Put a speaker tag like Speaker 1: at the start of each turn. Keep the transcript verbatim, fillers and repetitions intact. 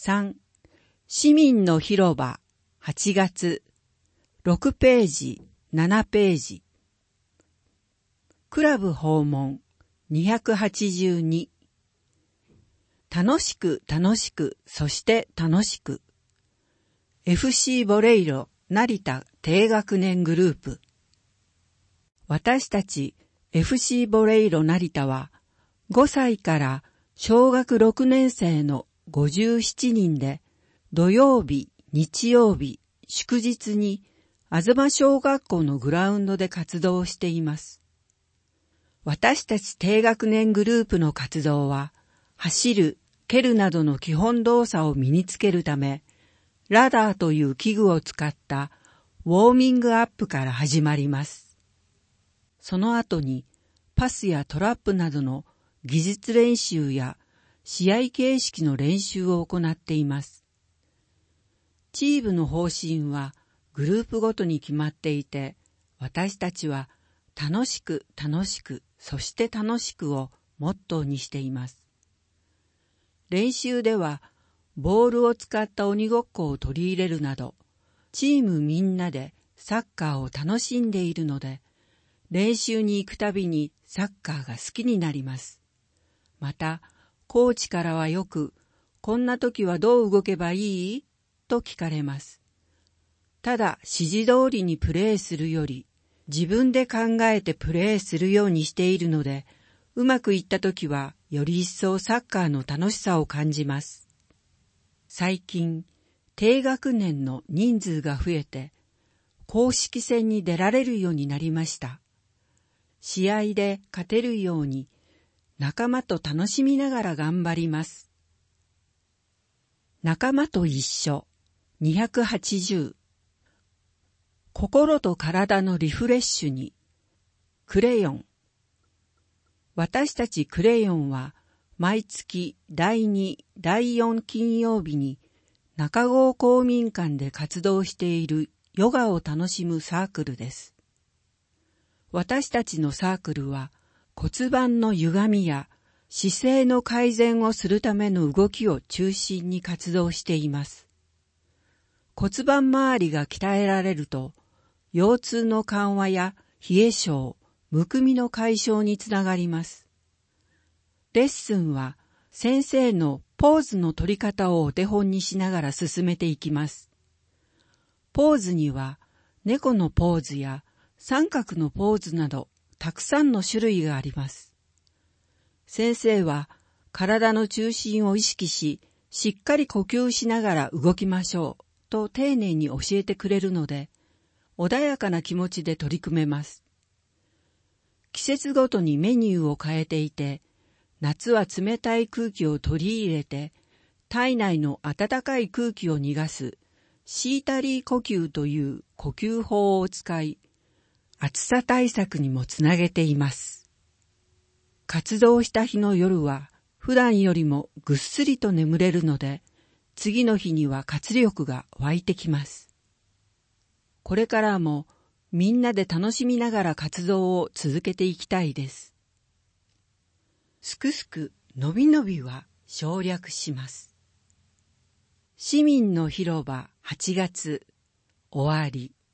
Speaker 1: さん、市民の広場はちがつろくページ、ななページ。クラブ訪問にひゃくはちじゅうに。楽しく楽しく、そして楽しく。エフシー ボレイロ成田低学年グループ。私たち エフシー ボレイロ成田はごさいから小学ろくねん生のごじゅうななにんで土曜日、日曜日、祝日に東小学校のグラウンドで活動しています。私たち低学年グループの活動は走る、蹴るなどの基本動作を身につけるため、ラダーという器具を使ったウォーミングアップから始まります。その後にパスやトラップなどの技術練習や試合形式の練習を行っています。チームの方針はグループごとに決まっていて、私たちは楽しく楽しく、そして楽しくをモットーにしています。練習ではボールを使った鬼ごっこを取り入れるなど、チームみんなでサッカーを楽しんでいるので、練習に行くたびにサッカーが好きになります。また、コーチからはよく、こんな時はどう動けばいい？と聞かれます。ただ指示通りにプレーするより、自分で考えてプレーするようにしているので、うまくいった時はより一層サッカーの楽しさを感じます。最近、低学年の人数が増えて、公式戦に出られるようになりました。試合で勝てるように、仲間と楽しみながら頑張ります。仲間と一緒にひゃくはちじゅう。心と体のリフレッシュに、クレヨン。私たちクレヨンは、毎月だいに、だいよん金曜日に中郷公民館で活動しているヨガを楽しむサークルです。私たちのサークルは骨盤の歪みや姿勢の改善をするための動きを中心に活動しています。骨盤周りが鍛えられると、腰痛の緩和や冷え性、むくみの解消につながります。レッスンは先生のポーズの取り方をお手本にしながら進めていきます。ポーズには猫のポーズや三角のポーズなどたくさんの種類があります。先生は体の中心を意識し、しっかり呼吸しながら動きましょうと丁寧に教えてくれるので、穏やかな気持ちで取り組めます。季節ごとにメニューを変えていて、夏は冷たい空気を取り入れて、体内の暖かい空気を逃がすシータリー呼吸という呼吸法を使い、暑さ対策にもつなげています。活動した日の夜は普段よりもぐっすりと眠れるので、次の日には活力が湧いてきます。これからもみんなで楽しみながら活動を続けていきたいです。すくすくのびのびは省略します。市民の広場はちがつ終わり。